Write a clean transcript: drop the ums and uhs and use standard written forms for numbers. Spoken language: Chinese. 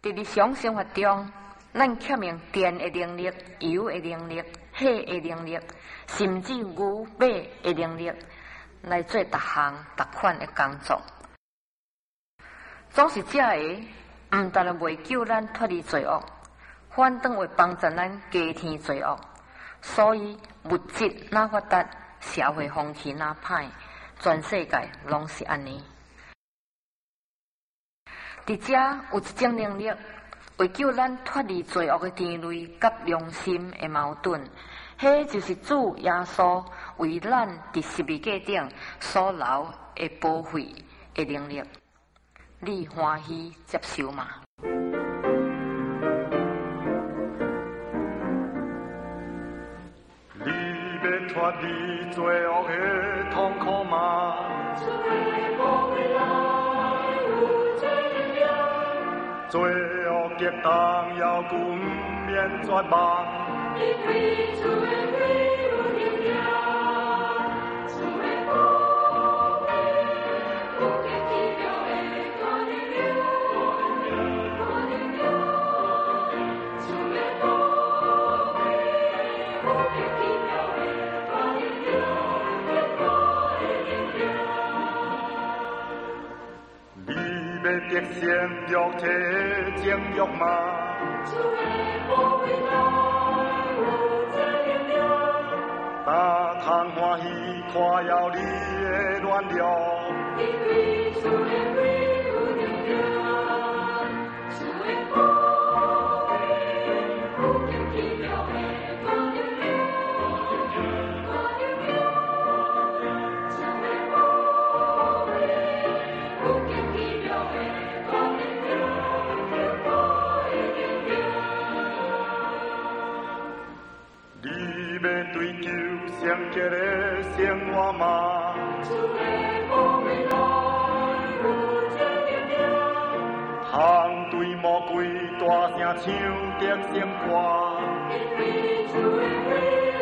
伫日常生活中，咱欠用电的能力、油的能力、火的能力，甚至牛马的能力，来做逐项逐款的工作。总是这个，毋但袂救咱脱离罪恶，反倒会帮助咱加添罪恶。所以物质哪发达，社会风气哪歹，全世界拢是安尼。伫遮有一种能力，为救咱脱离罪恶的甜类甲良心的矛盾，迄就是主耶稣为咱伫十字架顶所留的保惠的能力。你欢喜接受吗？ 你要脱离罪恶的痛苦吗？罪恶激荡，要不免绝望。得胜肉体情欲吗？大通欢喜看到你的软弱。追求圣洁的生活吗？通对魔鬼大声唱得胜歌。